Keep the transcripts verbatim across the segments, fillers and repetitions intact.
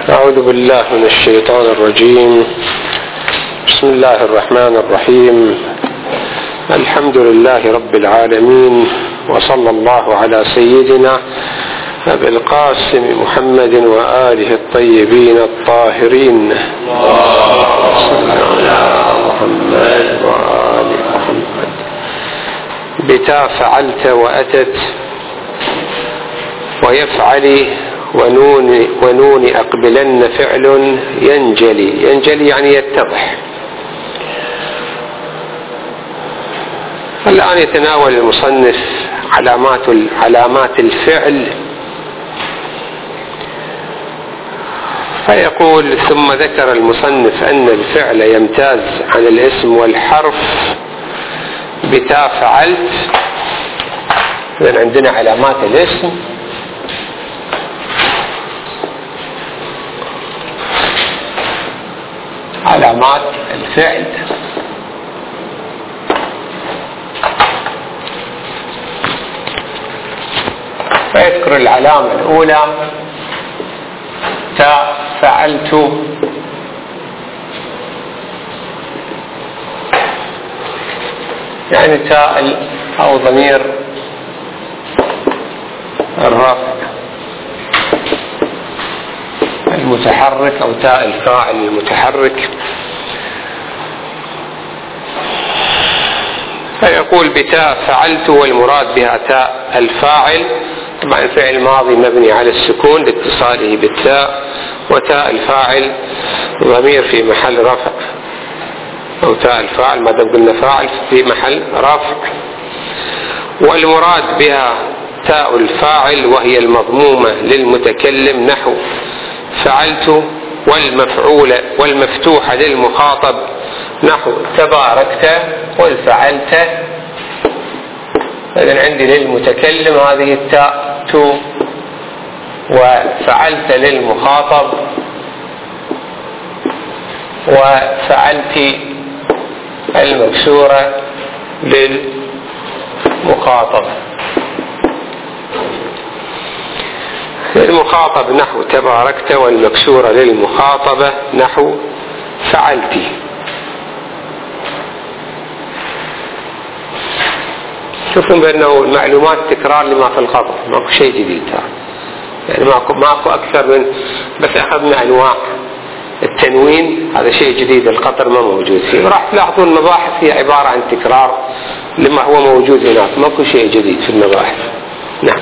أعوذ بالله من الشيطان الرجيم. بسم الله الرحمن الرحيم. الحمد لله رب العالمين، وصلى الله على سيدنا أبي القاسم محمد وآله الطيبين الطاهرين. صلى على محمد وآل محمد. بتا فعلت وأتت ويفعل ونون, ونون أقبلن فعل ينجلي. ينجلي يعني يتضح. الآن يتناول المصنف علامات علامات الفعل، فيقول: ثم ذكر المصنف أن الفعل يمتاز عن الاسم والحرف بتا فعلت. إذن عندنا علامات الاسم، علامات الفعل. فيذكر العلامة الأولى تا فعلت، يعني تاء أو ضمير الرفع المتحرك أو تاء الفاعل المتحرك. فيقول بتاء فعلت، والمراد بها تاء الفاعل. طبعا فعل ماضي مبني على السكون لاتصاله بالتاء، وتاء الفاعل ضمير في محل رفع، أو تاء الفاعل ما دام قلنا فاعل في محل رفع. والمراد بها تاء الفاعل وهي المضمومة للمتكلم، نحو فعلت، والمفعول والمفتوحة للمخاطب، نحو تباركت قل فعلت. إذن عندي للمتكلم هذه التاء تو، وفعلت للمخاطب، وفعلت المكسورة للمخاطب. المخاطب نحو تباركت، والمكسورة للمخاطبة نحو فعلتي. شوفوا بأنه المعلومات تكرار لما في الخبر، ماكو شيء جديد، يعني ماكو, ماكو أكثر من بس أخذنا أنواع التنوين، هذا شيء جديد القطر ما موجود فيه. راح تلاحظون المباحث هي عبارة عن تكرار لما هو موجود هناك، ماكو شيء جديد في المباحث. نعم.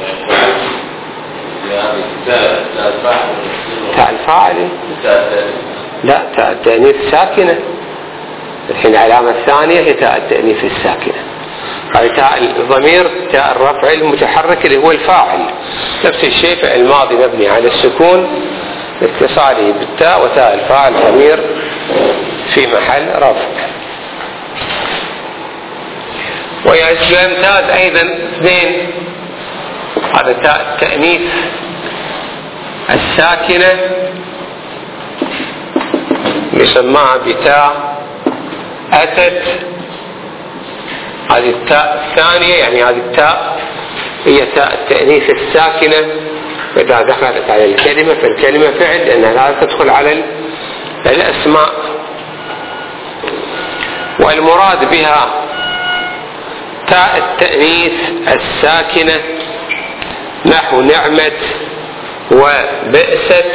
تاء الفاعل لا، تاء التأنيث ساكنة. الحين العلامة الثانية هي تاء التأنيث الساكنة. هذه تاء الضمير تاء الرفع المتحرك اللي هو الفاعل. نفس الشيء فعل ماضي مبني على السكون اتصاله بالتاء، وتاء الفاعل ضمير في محل رفع. ويمتاز أيضا اثنين، هذا تاء التأنيث الساكنة يسمى بتاء أتت. هذه التاء الثانية، يعني هذه التاء هي تاء التأنيث الساكنة، إذا دخلت على الكلمة فالكلمة فعل، لأنها لا تدخل على الأسماء. والمراد بها تاء التأنيث الساكنة نحو نعمة وبئست.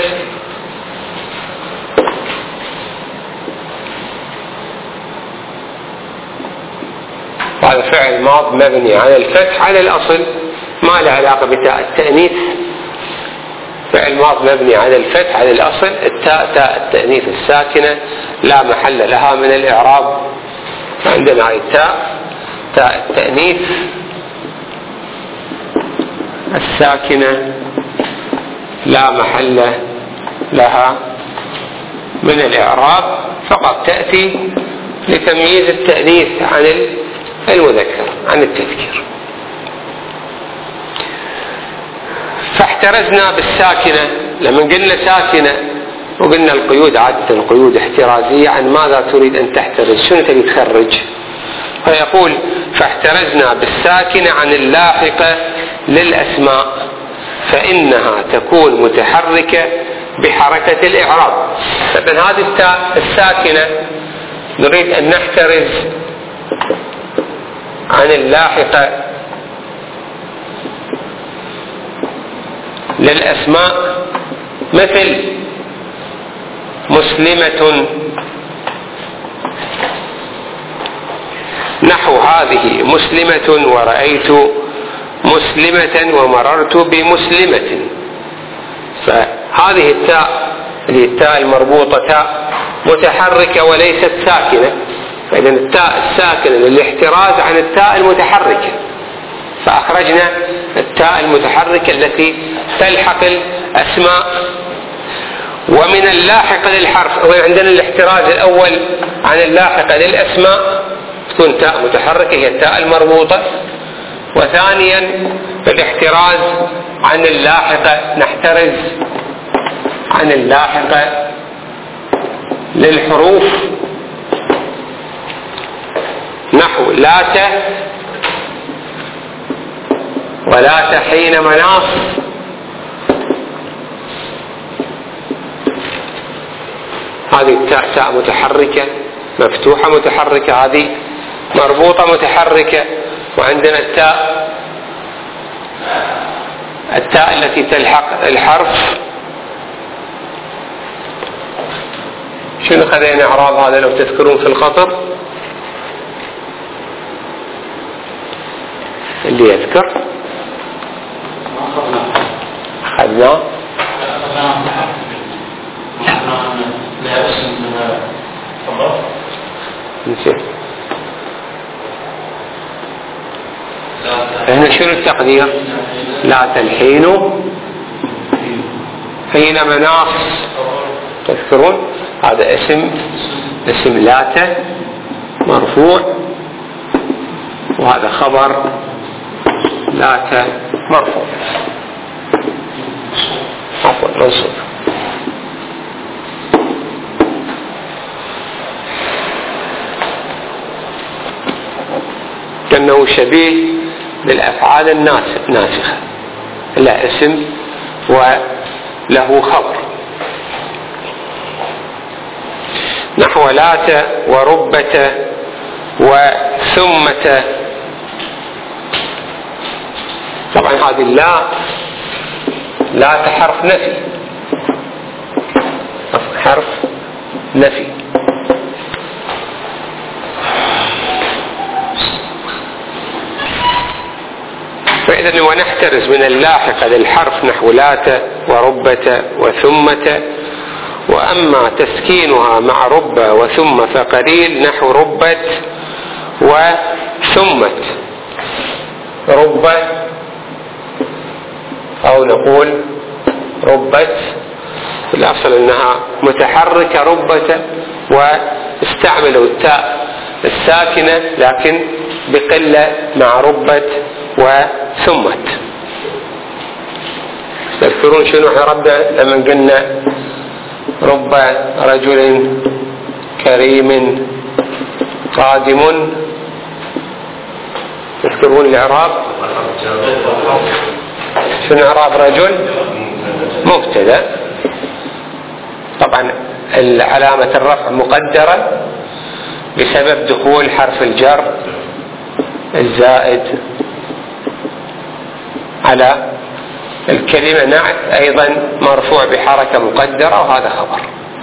هذا فعل ماض مبني على الفتح على الأصل، ما له علاقة بتاء التأنيث. فعل ماض مبني على الفتح على الأصل، التاء تاء التأنيث الساكنة لا محل لها من الإعراب. عندنا هاي التاء تاء التأنيث الساكنة لا محل لها من الإعراب، فقط تأتي لتمييز التأنيث عن المذكر، عن التذكير. فاحترزنا بالساكنة، لما قلنا ساكنة وقلنا القيود عادة القيود احترازية، عن ماذا تريد أن تحترز؟ شنو تبي تخرج؟ فيقول فاحترزنا بالساكنة عن اللاحقة للأسماء، فإنها تكون متحركة بحركة الإعراب. فمن هذه التاء الساكنة نريد أن نحترز عن اللاحقة للأسماء مثل مسلمة، نحو هذه مسلمة ورأيت مسلمة ومررت بمسلمة. فهذه التاء اللي التاء المربوطة تاء متحركة وليست ساكنة، فإذا التاء الساكنة للاحتراز عن التاء المتحركة، فأخرجنا التاء المتحركة التي تلحق الأسماء. ومن اللاحق للحرف عندنا الاحتراز الأول عن اللاحق للأسماء تكون تاء متحركة هي التاء المربوطة، وثانيا الاحتراز عن اللاحقة نحترز عن اللاحقة للحروف نحو لات ولات حين مناص، هذه التاء تاء متحركة مفتوحة متحركة، هذه مربوطة متحركة. وعندنا التاء التاء التي تلحق الحرف، شنو خلينا إعراب هذا لو تذكرون في الخطر اللي يذكر أخذناه نسيت. هنا شنو التقدير؟ لا تلحين حين مناص، تذكرون هذا اسم اسم لات مرفوع، وهذا خبر لات مرفوع عفوا منصوب. كأنه شبيه بالأفعال الناسخة، لا اسم وله خبر، نحو لات وربة وثمة. طبعا هذه اللا لا حرف نفي، حرف نفي. فإذا ونحترز من اللاحق للحرف نحو لات وربة وثمة. وأما تسكينها مع ربة وثم فقليل نحو ربة وثمة، ربة أو نقول ربت، في الأصل أنها متحركة ربة، واستعملوا التاء الساكنة لكن بقلة مع ربة وثمت. تذكرون شنو ربنا لما قلنا رب رجل كريم قادم؟ تذكرون الإعراب؟ شنو إعراب رجل؟ مبتدأ، طبعا علامة الرفع مقدرة بسبب دخول حرف الجر الزائد على الكلمة. نعت أيضا مرفوع بحركة مقدرة، وهذا خبر.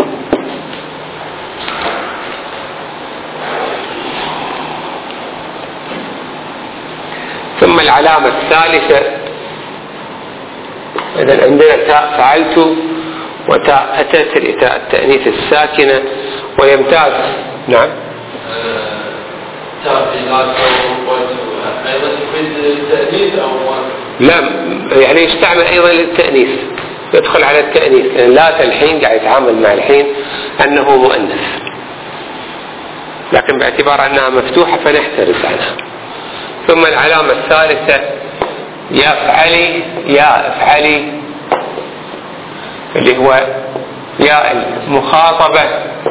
ثم العلامة الثالثة، إذا عندنا تاء فعلت وتاء أتت لتاء التأنيث الساكنة ويمتاز. نعم لا، يعني يستعمل أيضا للتأنيث، يدخل على التأنيث، يعني لا الحين قاعد يتعامل مع الحين أنه مؤنث، لكن باعتبار أنها مفتوحة فنحترز عنها. ثم العلامة الثالثة يفعلي، يا افعلي اللي هو يا المخاطبة،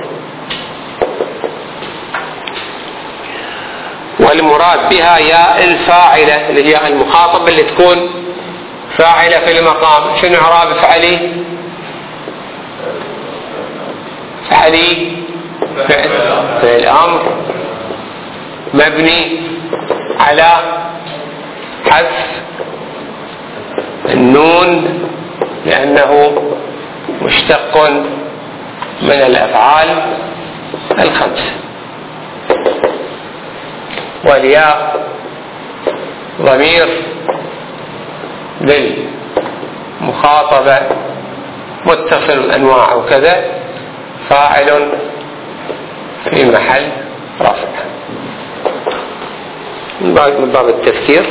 والمراد بها يا الفاعلة اللي هي المخاطبة اللي تكون فاعلة في المقام. شنو إعراب افعلي؟ فعلي فعل الأمر مبني على حذف النون لأنه مشتق من الأفعال الخمسة. والياء ضمير للمخاطبة متصل الأنواع وكذا، فاعل في محل رفع. من باب التفسير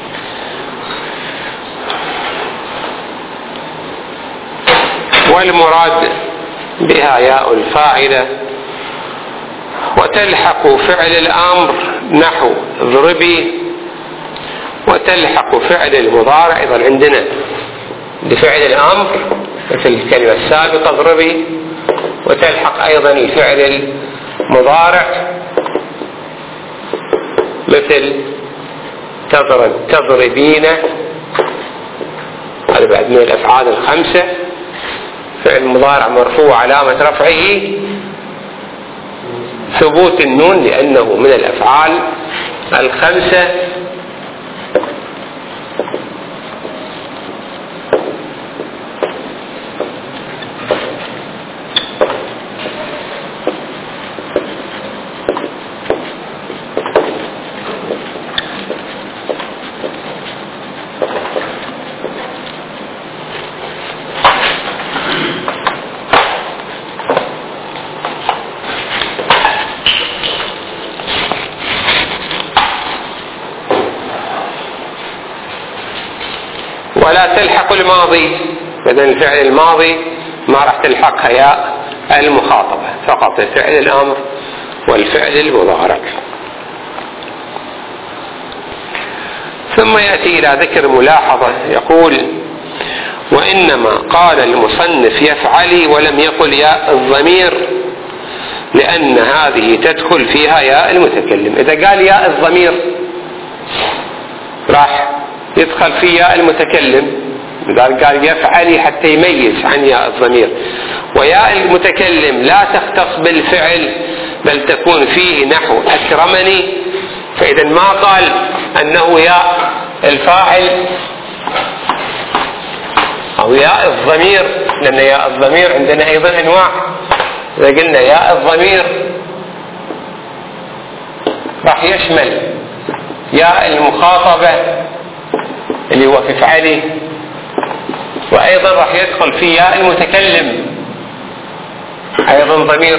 والمراد بها ياء الفاعلة وتلحق فعل الأمر نحو اضربي، وتلحق فعل المضارع أيضا عندنا لفعل الأمر مثل الكلمة السابقة اضربي، وتلحق أيضا الفعل المضارع مثل تضرب تضربين، هذا بعد من الأفعال الخمسة. فعل المضارع مرفوع علامة رفعه ثبوت النون لأنه من الأفعال الخمسة. ولا تلحق الماضي، إذن الفعل الماضي ما راح تلحقها ياء المخاطبة، فقط الفعل الأمر والفعل المضارع. ثم يأتي إلى ذكر ملاحظة يقول: وإنما قال المصنف يفعلي ولم يقل ياء الضمير لأن هذه تدخل فيها ياء المتكلم. إذا قال ياء الضمير راح يدخل في ياء المتكلم، قال يفعلي حتى يميز عن ياء الضمير. وياء المتكلم لا تختص بالفعل بل تكون فيه نحو أكرمني، فإذا ما قال أنه ياء الفاعل أو ياء الضمير، لأن ياء الضمير عندنا أيضا أنواع. إذا قلنا ياء الضمير راح يشمل ياء المخاطبة اللي هو فعلي، وأيضا راح يدخل في ياء المتكلم أيضا ضمير،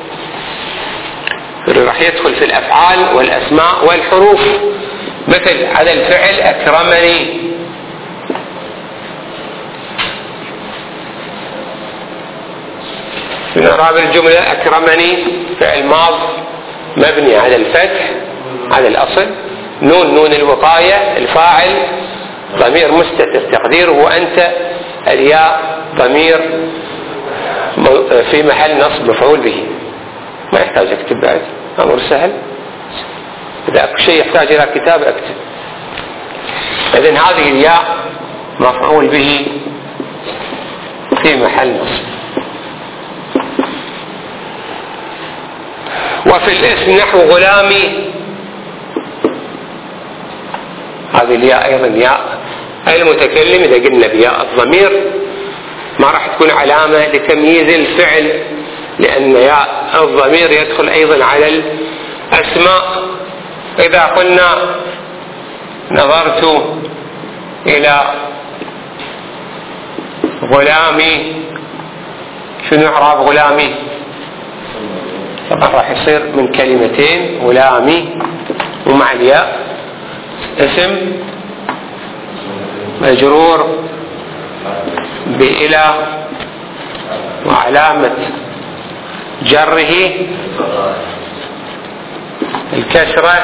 راح يدخل في الأفعال والأسماء والحروف، مثل على الفعل أكرمني. من أعراب الجملة أكرمني فعل ماض مبني على الفتح على الأصل، نون نون الوقاية، الفاعل ضمير مستتر تقديره أنت، الياء ضمير في محل نصب مفعول به، ما يحتاج اكتب بعد، أمر سهل. إذا أكو شيء يحتاج إلى كتاب اكتب. إذن هذه الياء مفعول به في محل نصب. وفي الاسم نحو غلامي، هذه الياء أيضا ياء المتكلم. إذا قلنا بياء الضمير ما راح تكون علامة لتمييز الفعل، لأن ياء الضمير يدخل أيضا على الأسماء. إذا قلنا نظرت إلى غلامي، شنو إعراب غلامي؟ طبعا راح يصير من كلمتين، غلامي ومع الياء اسم مجرور بإلى وعلامة جره الكسرة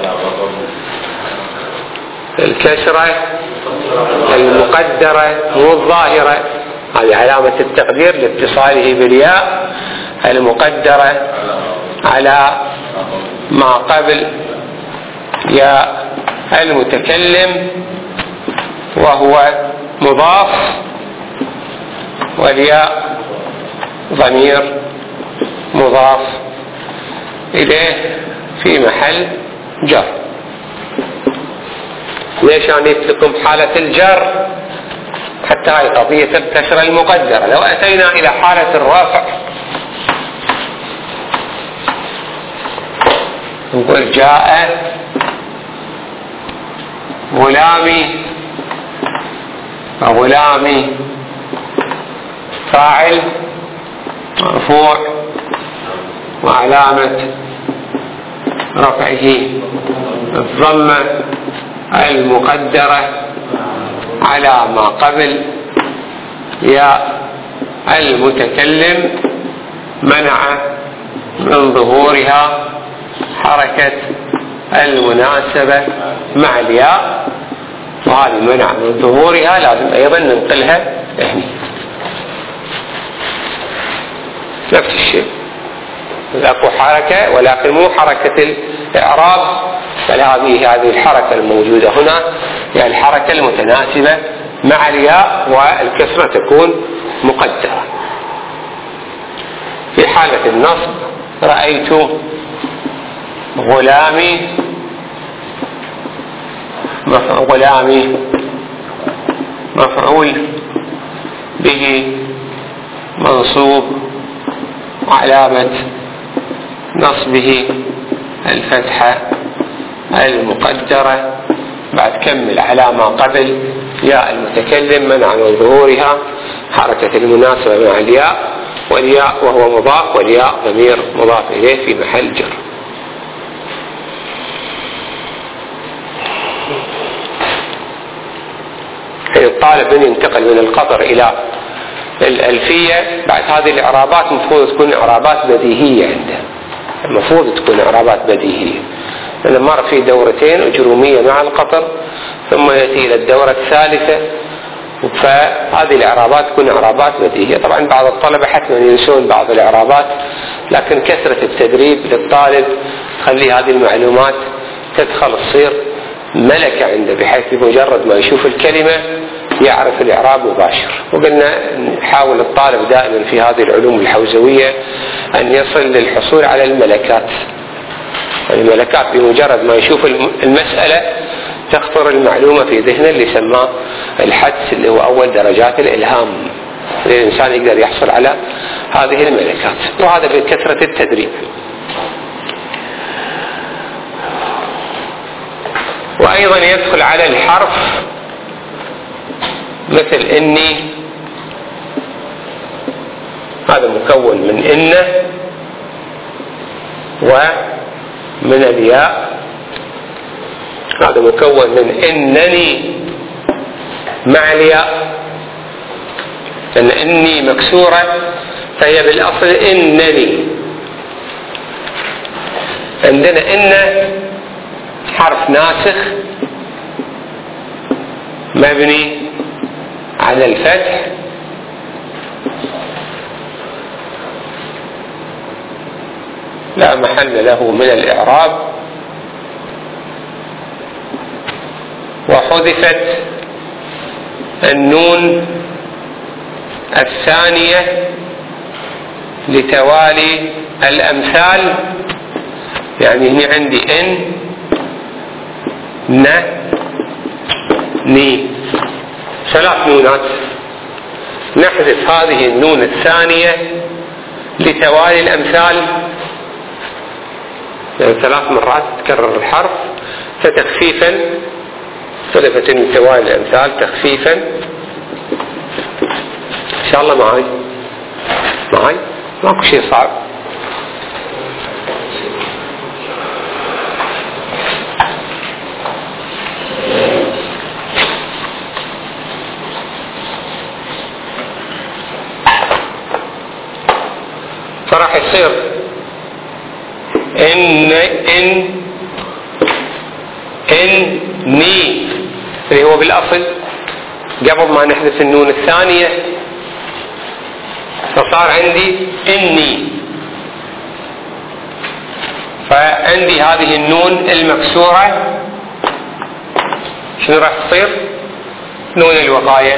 الكسرة المقدرة مو الظاهرة، هذه علامة التقدير لاتصاله بالياء المقدرة على ما قبل ياء المتكلم وهو مضاف، والياء ضمير مضاف إليه في محل جر. ليش أنا جبت لكم حالة الجر؟ حتى هاي قضية الكسرة المقدرة. لو أتينا إلى حالة الرفع نقول جاء غلامي، غلامي فاعل مرفوع وعلامة رفعه الضمة المقدرة على ما قبل ياء المتكلم منع من ظهورها حركة المناسبة مع الياء، وهذه منع من ظهورها لازم أيضا ننقلها هنا نفس الشيء. اكو حركة ولكن مو حركة الإعراب، بل هذه هذه الحركة الموجودة هنا يعني الحركة المتناسبة مع الياء، والكسرة تكون مقدرة. في حالة النصب رأيت غلامي، غلامي مفعول به منصوب وعلامة نصبه الفتحة المقدرة بعد كمل على ما قبل ياء المتكلم منع من ظهورها حركة المناسبة مع الياء، والياء وهو مضاف والياء ضمير مضاف إليه في محل جر. الطالب من ينتقل من القطر إلى الألفية بعد هذه الإعرابات المفروض تكون إعرابات بديهية عنده، المفروض تكون إعرابات بديهية، لأنه مر في دورتين أجرومية مع القطر ثم يأتي إلى الدورة الثالثة، فهذه الإعرابات تكون إعرابات بديهية. طبعا بعض الطلبة حتما ينسون بعض الإعرابات، لكن كثرة التدريب للطالب تخلي هذه المعلومات تدخل تصير ملكة عنده، بحيث بمجرد ما يشوف الكلمة يعرف الإعراب مباشر. وقلنا نحاول الطالب دائما في هذه العلوم الحوزوية أن يصل للحصول على الملكات. الملكات بمجرد ما يشوف المسألة تخطر المعلومة في ذهنه اللي سماه الحدس، اللي هو أول درجات الإلهام، الإنسان يقدر يحصل على هذه الملكات، وهذا بكثرة التدريب. وأيضا يدخل على الحرف مثل إني، هذا مكون من إن ومن الياء، هذا مكون من إنني مع الياء، لأن إني مكسورة فهي بالأصل إنني. عندنا إن حرف ناسخ مبني على الفتح لا محل له من الإعراب، وحذفت النون الثانية لتوالي الأمثال، يعني هنا عندي إن ن ني ثلاث نونات، نحذف هذه النون الثانية لتوالي الأمثال، يعني ثلاث مرات تكرر الحرف فتخفيفا، حذفت لتوالي الأمثال تخفيفا. إن شاء الله معي معي ماكو شيء صعب. فراح يصير إن إن إن ني اللي هو بالأصل قبل ما نحذف النون الثانية، فصار عندي إني، فعندي هذه النون المكسورة شنو راح تصير؟ نون الوقاية.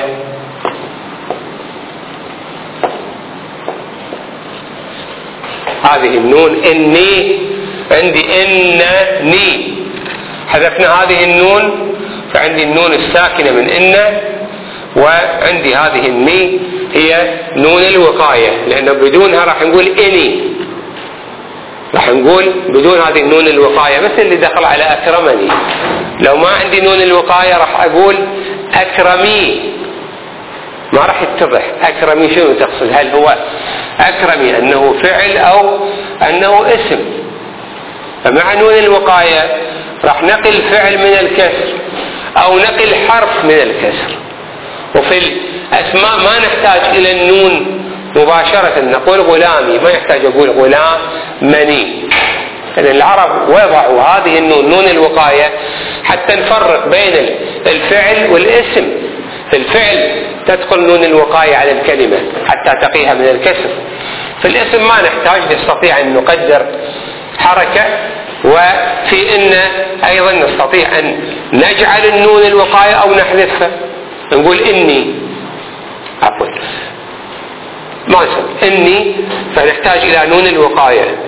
هذه النون إني، عندي إنني، حذفنا هذه النون فعندي النون الساكنة من إن، وعندي هذه الني هي نون الوقاية، لأنه بدونها راح نقول إني، راح نقول بدون هذه النون الوقاية مثل اللي دخل على أكرمني. لو ما عندي نون الوقاية راح أقول أكرمي، ما راح يتضح أكرمي شنو تقصد، هل هو أكرمي أنه فعل أو أنه اسم. فمع نون الوقاية راح نقل فعل من الكسر أو نقل حرف من الكسر. وفي الأسماء ما نحتاج إلى النون مباشرة، نقول غلامي، ما يحتاج أقول غلامني. لأن العرب وضعوا هذه النون نون الوقاية حتى نفرق بين الفعل والاسم. في الفعل تدخل نون الوقاية على الكلمة حتى تقيها من الكسر، في الاسم ما نحتاج، نستطيع أن نقدر حركة. وفي إن أيضا نستطيع أن نجعل النون الوقاية أو نحذفها، نقول إني، عفوا ما اسم إني، فنحتاج إلى نون الوقاية،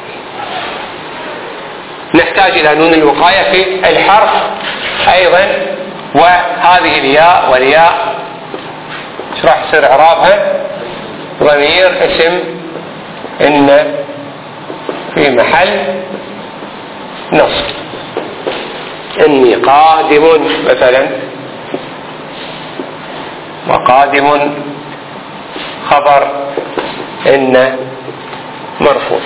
نحتاج إلى نون الوقاية في الحرف أيضا. وهذه الياء والياء ايش راح يصير إعرابها؟ ضمير اسم إن في محل نصب. إني قادم مثلا، وقادم خبر إن مرفوع.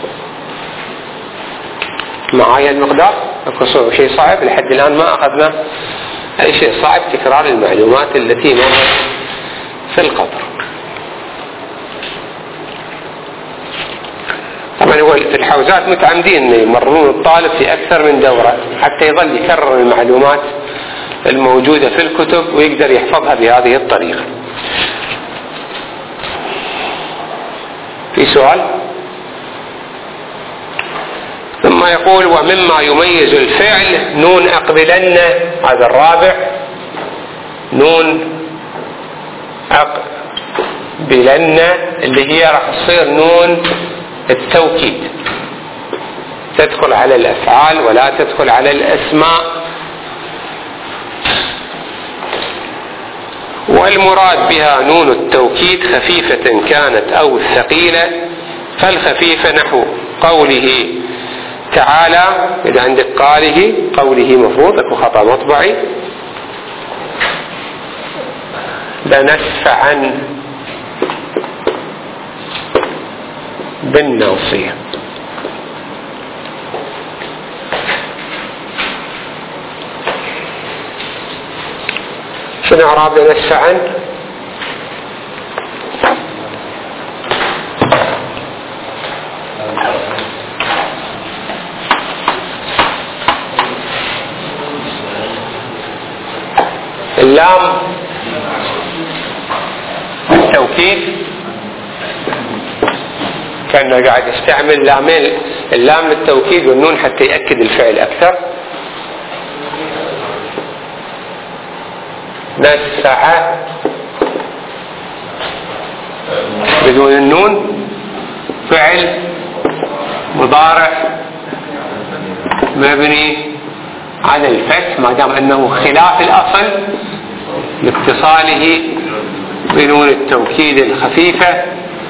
معايا المقدار؟ الكسور شيء صعب لحد الآن ما أخذنا أي شيء صعب، تكرار المعلومات التي مرت في القبر. طبعا هو في الحوزات متعمدين يمرون الطالب في أكثر من دورة حتى يظل يكرر المعلومات الموجودة في الكتب ويقدر يحفظها بهذه الطريقة. في سؤال؟ ثم يقول ومما يميز الفعل نون أقبلن، هذا الرابع، نون أقبلن اللي هي راح تصير نون التوكيد، تدخل على الأفعال ولا تدخل على الأسماء. والمراد بها نون التوكيد خفيفة كانت أو ثقيلة، فالخفيفة نحو قوله تعالى، إذا عندك قاله قوله مفروض أكو خطأ مطبعي، لنسفعا بالناصية. شنو إعراب لنسفعا؟ اللام التوكيد، كأنه قاعد يستعمل لامين، اللام للتوكيد والنون حتى يأكد الفعل أكثر. نسع بدون النون فعل مضارع مبني على الفتح ما دام أنه خلاف الأصل لاتصاله بنون التوكيد الخفيفة.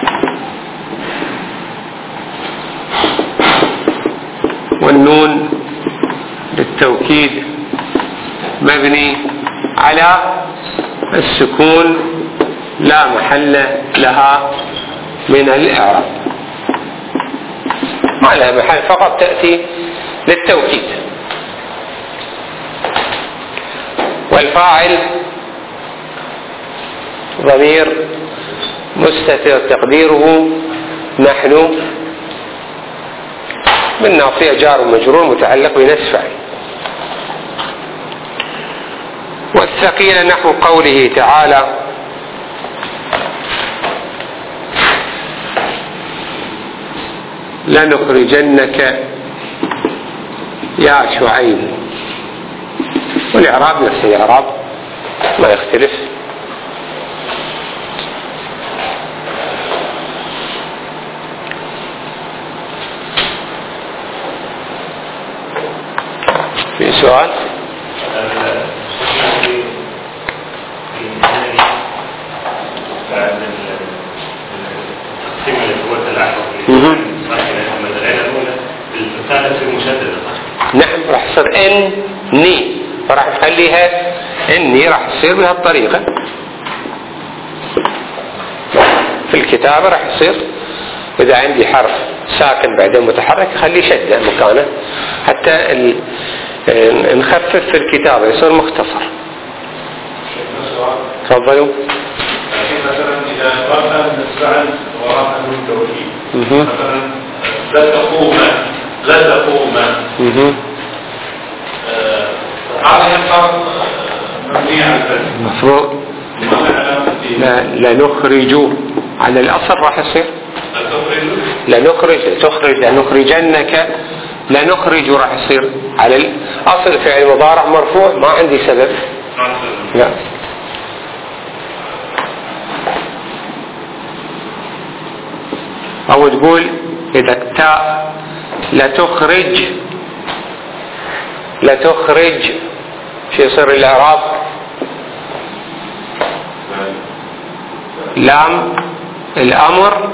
والنون للتوكيد مبني على السكون لا محل لها من الإعراب، ما لها محل، فقط تأتي للتوكيد. والفاعل ضمير مستتر تقديره نحن، من ناصية جار ومجرور متعلق بنسفع. والثقيل نحو قوله تعالى لنخرجنك يا شعيب، والإعراب نفس الإعراب ما يختلف. سؤال؟ نعم راح تصير ان ني، فراح تخليها اني راح تصير بهالطريقة. في الكتابة راح يصير إذا عندي حرف ساكن بعدين متحرك خليه شدة مكانه حتى نخفف في الكتابة يصير مختصر. تفضلوا. مثلا إذا قرأنا الفعل وراء التوكيد مثلا لا تقوم لا تقوم هذا يبقى مبني على الفتح مفروض. لا لا نخرج على الأصل راح يصير لا نخرج تخرج لا نخرجنك لا نخرج راح يصير على الأصل فعل مضارع مرفوع ما عندي سبب. لا أو تقول إذا التاء لا تخرج لا تخرج شو يصير الإعراب؟ لام الأمر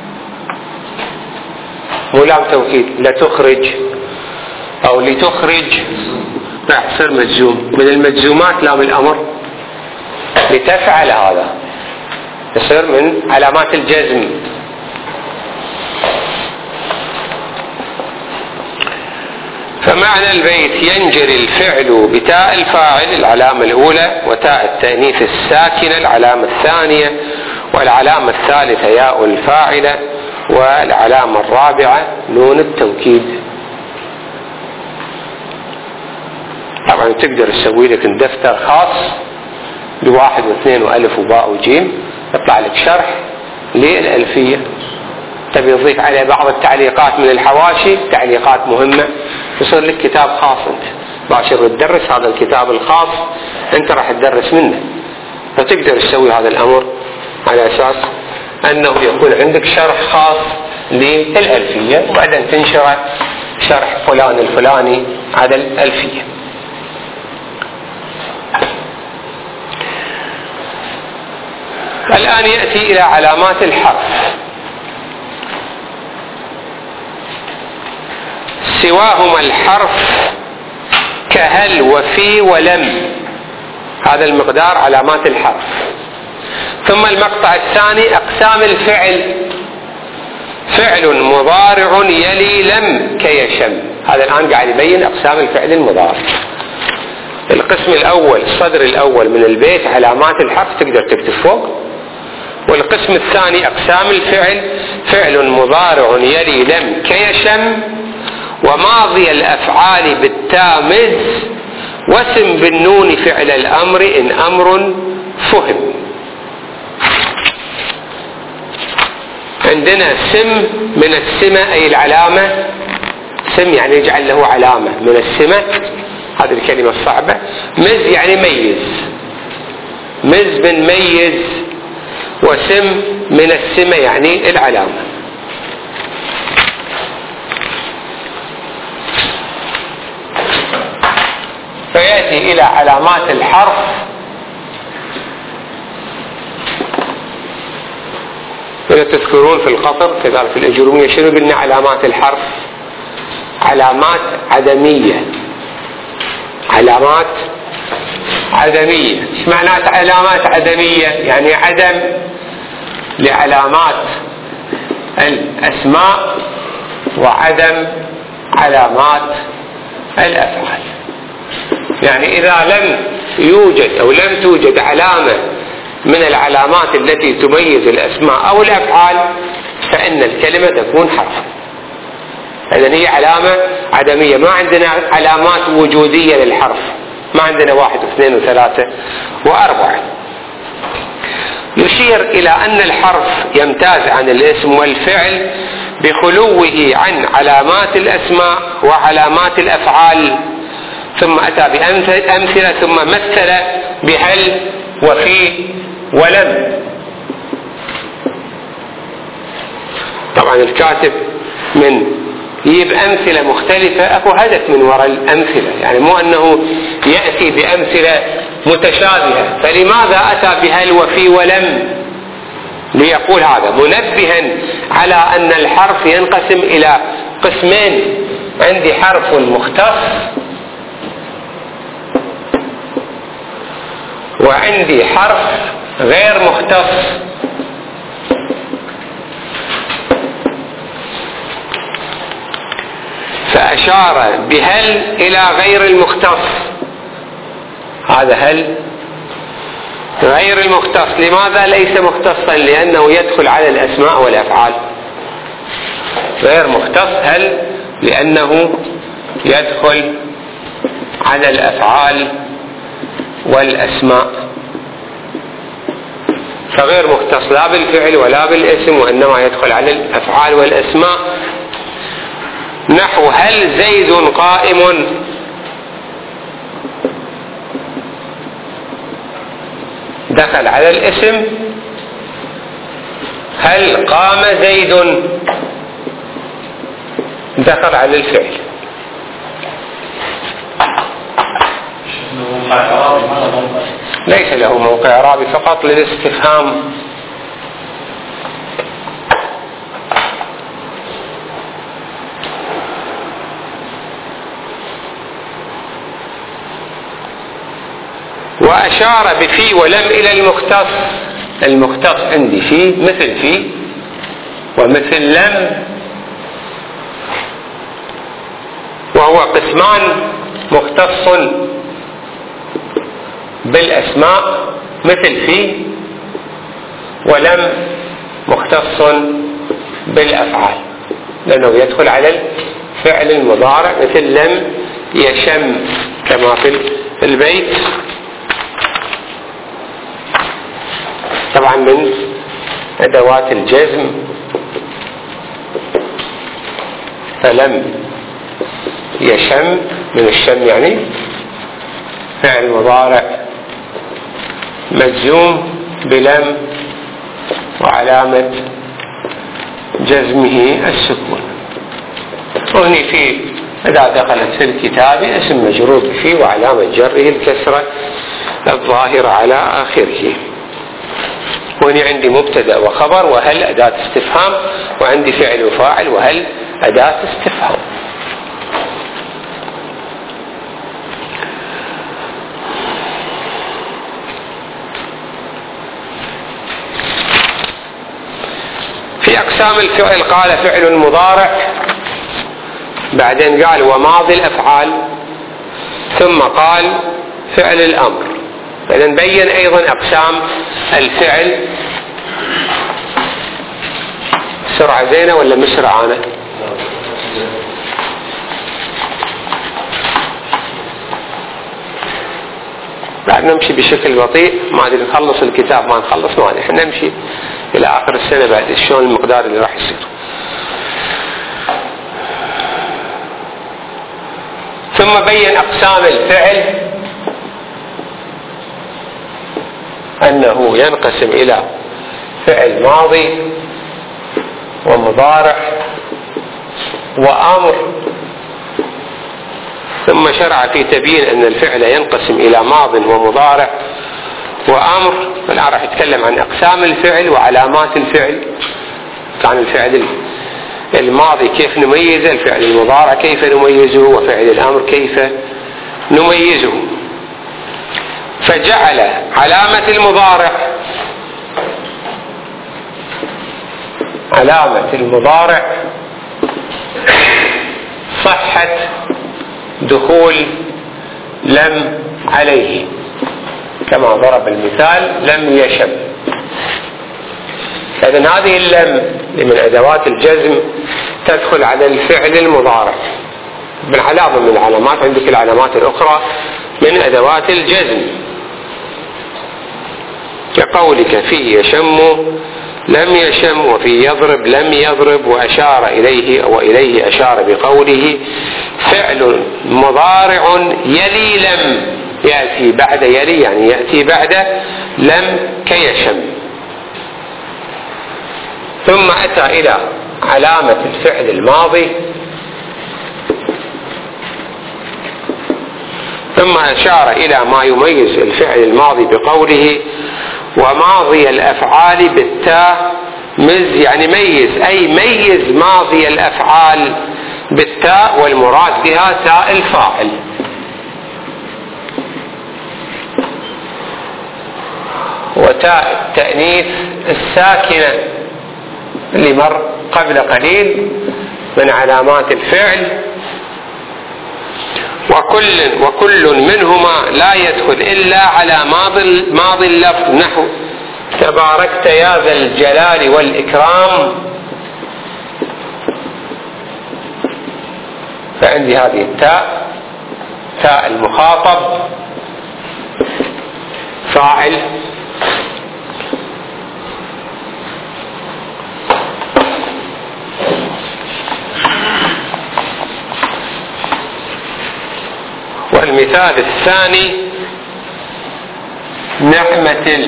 مو لام توكيد لا تخرج أو لتخرج راح يصير مجزوم. من المجزومات لام الأمر لتفعل هذا يصير من علامات الجزم. فمعنى البيت ينجري الفعل بتاء الفاعل العلامة الأولى وتاء التأنيث الساكنة العلامة الثانية والعلامة الثالثة ياء الفاعلة والعلامة الرابعة نون التوكيد. طبعا تقدر تسوي لك دفتر خاص بواحد واثنين وألف وباء وجيم يطلع لك شرح للألفية. تبي تضيف عليه بعض التعليقات من الحواشي تعليقات مهمة يصير لك كتاب خاص انت باشر تدرس هذا الكتاب الخاص انت راح تدرس منه. فتقدر تسوي هذا الامر على اساس انه يكون عندك شرح خاص للألفية وبعدين تنشر شرح فلان الفلاني على الألفية. الآن يأتي إلى علامات الحرف. سواهما الحرف كهل وفي ولم هذا المقدار علامات الحرف. ثم المقطع الثاني أقسام الفعل فعل مضارع يلي لم كيشم. هذا الآن قاعد يبين أقسام الفعل المضارع. القسم الأول الصدر الأول من البيت علامات الحرف تقدر تكتب فوق. والقسم الثاني أقسام الفعل فعل مضارع يلي لم كيشم وماضي الأفعال بالتامز واسم بالنون فعل الأمر إن أمر فهم. عندنا سم من السمة أي العلامة سم يعني يجعل له علامة من السمة هذه الكلمة الصعبة. مز يعني ميز مز من ميز وسم من السمة يعني العلامة. فيأتي إلى علامات الحرف. إذا تذكرون في القطر كذلك في الأجرومية شنو قلنا علامات الحرف؟ علامات عدمية علامات عدمية. ايش معنات علامات عدمية؟ يعني عدم لعلامات الأسماء وعدم علامات الأفعال. يعني إذا لم يوجد أو لم توجد علامة من العلامات التي تميز الأسماء أو الأفعال فإن الكلمة تكون حرفا. إذن هي علامة عدمية. ما عندنا علامات وجودية للحرف. ما عندنا واحد واثنين وثلاثة وأربعة. يشير إلى أن الحرف يمتاز عن الاسم والفعل بخلوه عن علامات الأسماء وعلامات الأفعال. ثم أتى بأمثلة ثم مثل بهل وفي ولم. طبعا الكاتب من يجيب أمثلة مختلفة، أكو هدف من وراء الأمثلة، يعني مو أنه يأتي بأمثلة متشابهة. فلماذا أتى بهل وفي ولم؟ ليقول هذا منبها على أن الحرف ينقسم إلى قسمين: عندي حرف مختص وعندي حرف غير مختص. فأشار بهل إلى غير المختص. هذا هل غير المختص. لماذا ليس مختصا؟ لأنه يدخل على الأسماء والأفعال. غير مختص هل لأنه يدخل على الأفعال والأسماء، فغير مختص لا بالفعل ولا بالاسم، وإنما يدخل على الأفعال والأسماء. نحو هل زيد قائم؟ دخل على الاسم. هل قام زيد؟ دخل على الفعل. ليس له موقع إعرابي، فقط للاستفهام. وأشار بفي ولم إلى المختص. المختص عندي في مثل في ومثل لم، وهو قسمان: مختص بالأسماء مثل في، ولم مختص بالأفعال لأنه يدخل على الفعل المضارع، مثل لم يشم كما في البيت. طبعا من أدوات الجزم، فلم يشم من الشم يعني فعل مضارع مجزوم بلم وعلامة جزمه السكون. وهني في إذا دخلت في الكتاب اسم مجرور فيه وعلامة جره الكسرة الظاهرة على آخره. وهني عندي مبتدأ وخبر، وهل أداة استفهام، وعندي فعل وفاعل، وهل أداة استفهام. في أقسام الفعل قال فعل مضارع، بعدين قال وماضي الأفعال، ثم قال فعل الأمر. بعدين بين أيضا أقسام الفعل. سرعة زينة ولا مسرعة أنا؟ بعد نمشي بشكل بطيء، ما أدري نخلص الكتاب ما نخلص، ما أدري احنا نمشي إلى آخر السنة بعد شلون المقدار اللي راح يصير. ثم بين أقسام الفعل أنه ينقسم إلى فعل ماضي ومضارع وأمر. ثم شرع في تبيين أن الفعل ينقسم إلى ماض ومضارع وأمر. فالآن راح يتكلم عن أقسام الفعل وعلامات الفعل. كان الفعل الماضي كيف نميزه، الفعل المضارع كيف نميزه، وفعل الأمر كيف نميزه. فجعل علامة المضارع علامة المضارع صحة دخول لم عليه، كما ضرب المثال لم يشم. إذن هذه اللم من أدوات الجزم تدخل على الفعل المضارع بالعلامة من العلامات. عندك العلامات الأخرى من أدوات الجزم كقولك في يشم لم يشم، وفي يضرب لم يضرب، وأشار إليه وإليه أشار بقوله فعل مضارع يلي لم، يأتي بعد يلي يعني يأتي بعد لم كيشم. ثم أتى إلى علامة الفعل الماضي ثم أشار إلى ما يميز الفعل الماضي بقوله وماضي الأفعال بالتاء مز، يعني ميز، أي ميز ماضي الأفعال بالتاء، والمراد بها تاء الفاعل. وتاء التأنيث الساكنة اللي مر قبل قليل من علامات الفعل. وكل وكل منهما لا يدخل إلا على ماضي ماضي اللفظ، نحو تباركت يا ذا الجلال والإكرام. فعندي هذه التاء تاء المخاطب فاعل، والمثال الثاني نعمة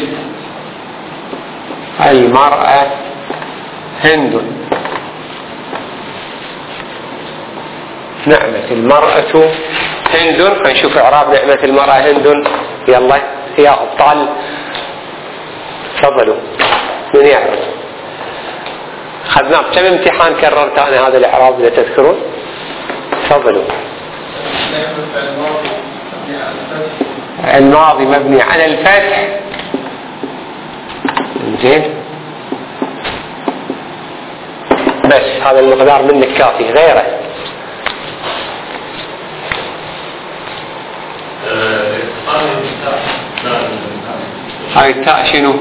المرأة هند. نعمة المرأة هند. خلينا إعراب نعمة المرأة هند. يلا يا أبطال تفضلوا، من يعرف؟ خذنا كم امتحان كررت أنا هذا الإعراب إذا تذكرون؟ تفضلوا. الماضي مبني على الفتح. زين، بس هذا المقدار منك كافي، غيره. هاي التاء شنو؟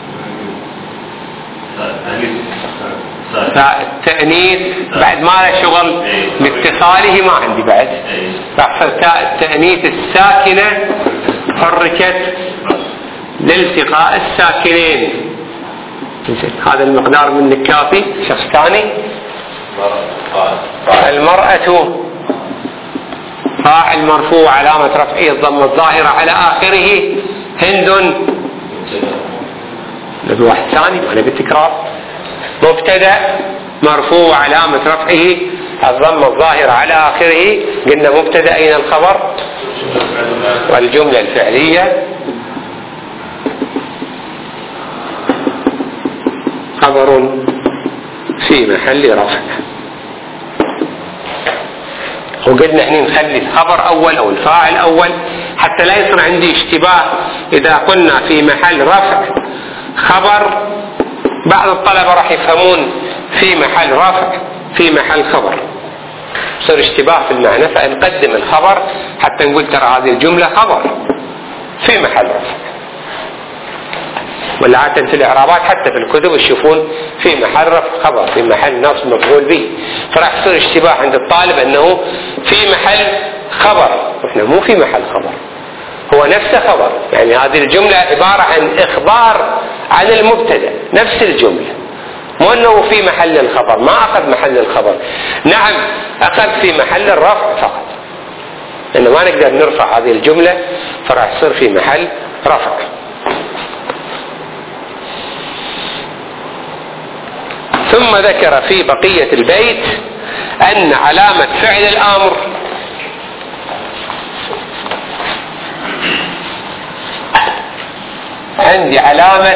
تاء التأنيث بعد ما له شغل باتصاله، ما عندي بعد. فحصل تاء التأنيث الساكنة حركت لالتقاء الساكنين. هذا المقدار منك كافي. شخص ثاني. المرأة فاعل مرفوع علامة رفعه الضمة الظاهرة على آخره. هند نبي واحد ثاني، أنا بالتكرار. مبتدأ مرفوع علامة رفعه الضمة الظاهرة على آخره. قلنا مبتدأ أين الخبر؟ والجملة الفعلية خبر في محل رفع. وقلنا احنا نخلي الخبر أول أو الفاعل أول حتى لا يصير عندي اشتباه. إذا قلنا في محل رفع خبر، بعض الطلبة راح يفهمون في محل رفع في محل خبر، يصير اشتباه في المعنى، فنقدم الخبر حتى نقول ترى هذه الجملة خبر في محل رفع. ولا عادة في الإعرابات حتى في الكتب يشوفون في محل رفع خبر، في محل نصب مفعول به، فراح يصير اشتباه عند الطالب أنه في محل خبر، وإحنا مو في محل خبر، هو نفسه خبر. يعني هذه الجملة عبارة عن إخبار عن المبتدأ، نفس الجملة، مو أنه في محل الخبر، ما أخذ محل الخبر. نعم أخذ في محل الرفع فقط، لأنه ما نقدر نرفع هذه الجملة، فراح يصير في محل رفع. ثم ذكر في بقية البيت أن علامة فعل الأمر عندي علامة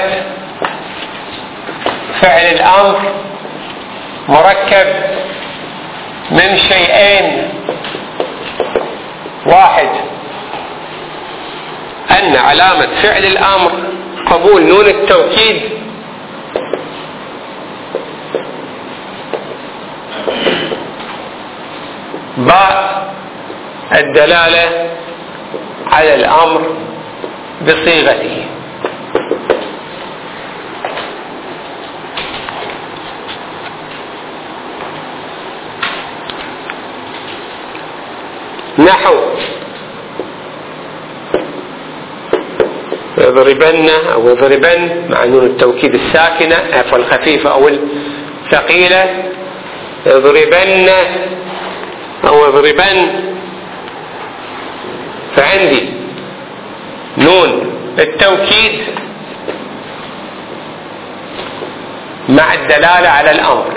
فعل الأمر مركب من شيئين. واحد، أن علامة فعل الأمر قبول نون التوكيد باء الدلالة على الأمر بصيغته. نحو يضربن أو يضربن مع نون التوكيد الساكنة عفوا الخفيفة أو الثقيلة، يضربن أو يضربن، فعندي نون التوكيد مع الدلالة على الأمر،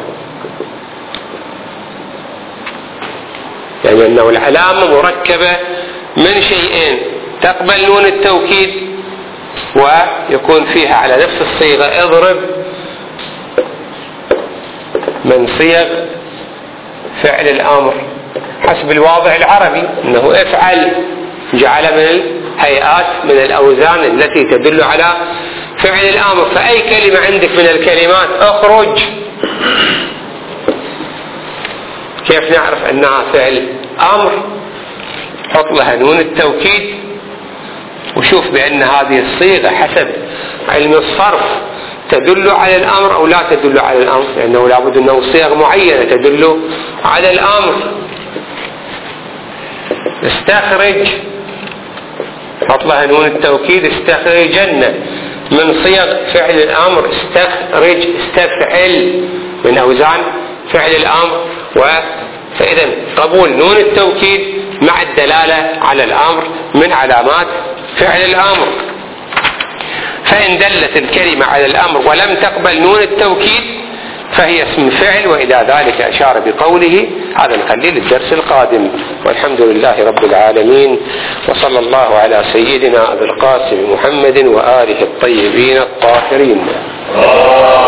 يعني أنه العلامة مركبة من شيئين تقبل نون التوكيد ويكون فيها على نفس الصيغة اضرب من صيغ فعل الأمر حسب الواضح العربي أنه افعل، جعل من الهيئات من الأوزان التي تدل على فعل الأمر. فأي كلمة عندك من الكلمات اخرج، كيف نعرف أنها فعل أمر؟ حط لها نون التوكيد وشوف بأن هذه الصيغة حسب علم الصرف تدل على الأمر أو لا تدل على الأمر، لأنه لابد أنه صيغ معينة تدل على الأمر. استخرج، حط لها نون التوكيد، استخرجن من صيغ فعل الأمر، استخرج استفعل من أوزان فعل الأمر. فإذا قبول نون التوكيد مع الدلالة على الأمر من علامات فعل الأمر. فإن دلت الكلمة على الأمر ولم تقبل نون التوكيد فهي اسم فعل، وإلى ذلك أشار بقوله. هذا نخليه للدرس القادم، والحمد لله رب العالمين، وصلى الله على سيدنا أبي القاسم محمد وآله الطيبين الطاهرين.